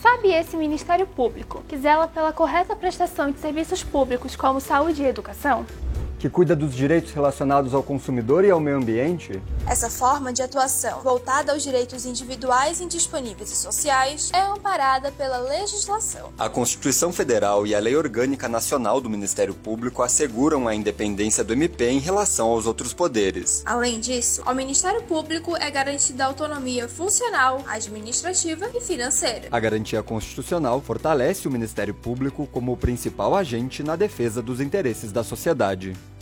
Sabe esse Ministério Público, que zela pela correta prestação de serviços públicos como saúde e educação? Que cuida dos direitos relacionados ao consumidor e ao meio ambiente? Essa forma de atuação, voltada aos direitos individuais, indisponíveis e sociais, é amparada pela legislação. A Constituição Federal e a Lei Orgânica Nacional do Ministério Público asseguram a independência do MP em relação aos outros poderes. Além disso, ao Ministério Público é garantida autonomia funcional, administrativa e financeira. A garantia constitucional fortalece o Ministério Público como o principal agente na defesa dos interesses da sociedade.